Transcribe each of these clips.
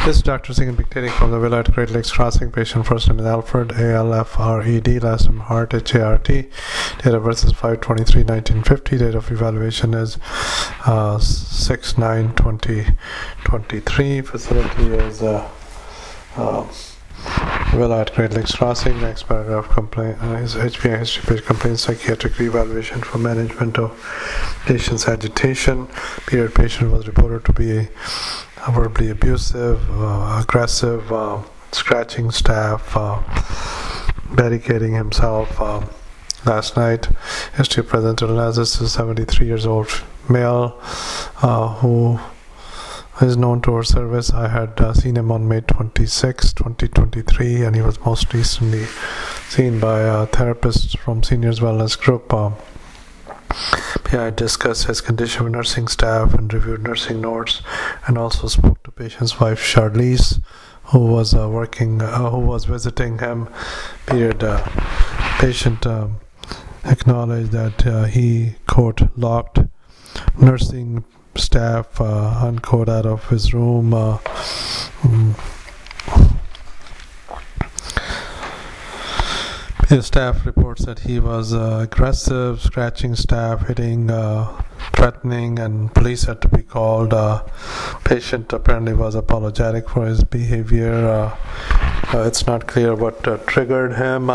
This is Dr. Singh dictating from the villa at Great Lakes Crossing. Patient first name is Alfred, ALFRED, last name Hart, HART. Date of birth is 5/23/1950. Date of evaluation is 6/9/2023. Facility is villa at Great Lakes Crossing. Next paragraph complaint is HPI history page complaint psychiatric evaluation for management of patient's agitation. Period. Patient was reported to be verbally abusive, aggressive, scratching staff, barricading himself. Last night, history presented as this is 73 years old male who is known to our service. I had seen him on May 26, 2023, and he was most recently seen by a therapist from Seniors Wellness Group. I discussed his condition with nursing staff and reviewed nursing notes, and also spoke to patient's wife Charlize, who was visiting him. Patient acknowledged that he quote locked nursing staff unquote out of his room. His staff reports that he was aggressive, scratching staff, hitting, threatening, and police had to be called. Patient apparently was apologetic for his behavior. It's not clear what triggered him.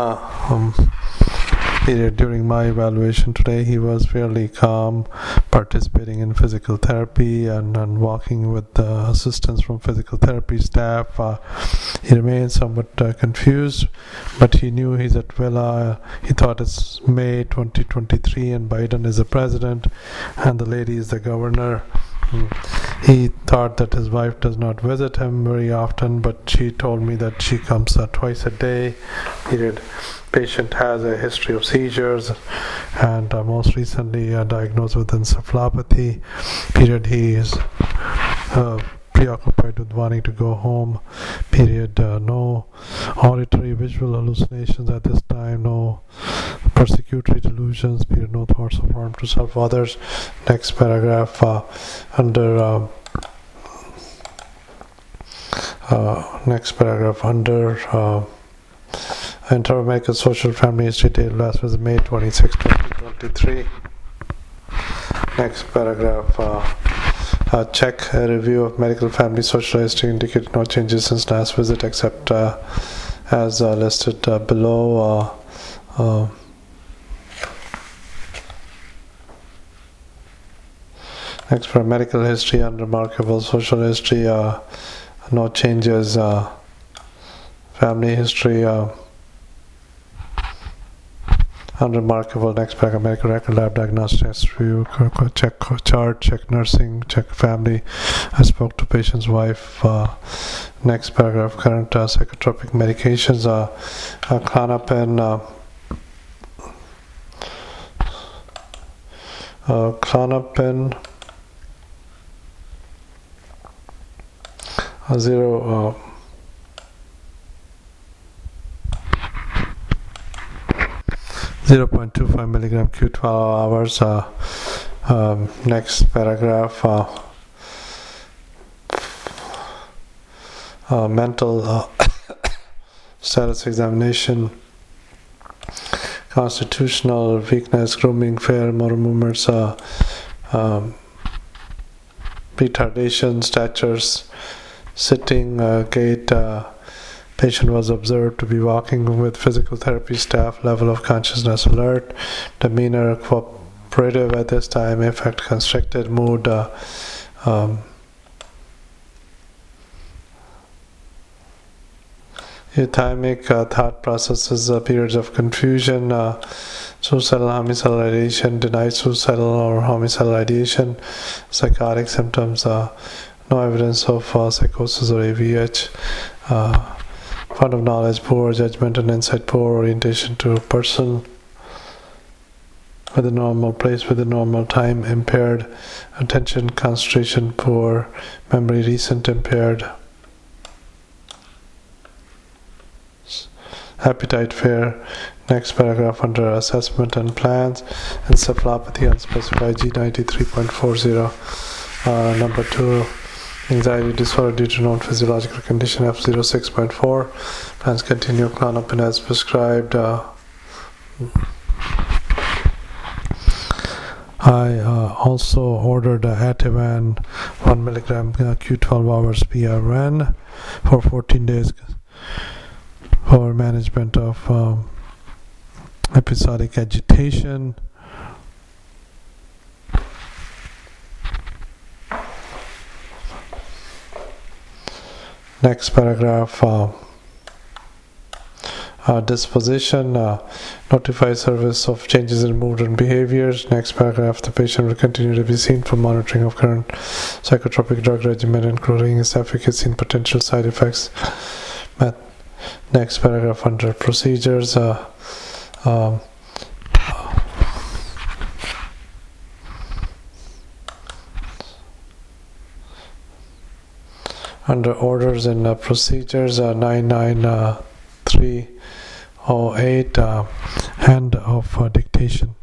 During my evaluation today, he was fairly calm, participating in physical therapy and walking with assistance from physical therapy staff. He remained somewhat confused, but he knew he's at villa. He thought it's May 2023 and Biden is the president and the lady is the governor. He thought that his wife does not visit him very often, but she told me that she comes twice a day. Patient has a history of seizures and most recently diagnosed with encephalopathy. He is preoccupied with wanting to go home. No auditory visual hallucinations at this time. No persecutory delusions. No thoughts of harm to self or others. Next paragraph under Inter-American Social Family History dated last was May 26, 2023. Next paragraph. Check a review of medical family social history indicated no changes since last visit except as listed below. Next for medical history, unremarkable social history, no changes. Family history, unremarkable. Next paragraph, medical record, lab diagnostics review, check chart, check nursing, check family. I spoke to patient's wife. Next paragraph, current psychotropic medications, Klonopin, 0.25 milligram Q12 hours. Next paragraph, mental status examination, constitutional weakness, grooming, fair motor movements, retardation, statures, sitting, gait. Patient was observed to be walking with physical therapy staff, level of consciousness alert, demeanor cooperative at this time, affect constricted, mood euthymic, thought processes, periods of confusion, suicidal, homicidal ideation, denied suicidal or homicidal ideation, psychotic symptoms, no evidence of psychosis or AVH, fund of knowledge poor, judgment and insight poor, orientation to person with a normal place, with a normal time impaired, attention, concentration poor, memory recent impaired, appetite fair. Next paragraph under assessment and plans, encephalopathy unspecified G93.40. Number 2, Anxiety disorder due to non-physiological condition F06.4. Plans continue Klonopin as prescribed. I also ordered Ativan 1 milligram Q12 hours PRN for 14 days for management of episodic agitation. Next paragraph, disposition, notify service of changes in mood and behaviors. Next paragraph, the patient will continue to be seen for monitoring of current psychotropic drug regimen, including its efficacy and potential side effects. Next paragraph, under procedures, under orders and procedures, 99308, hand of dictation.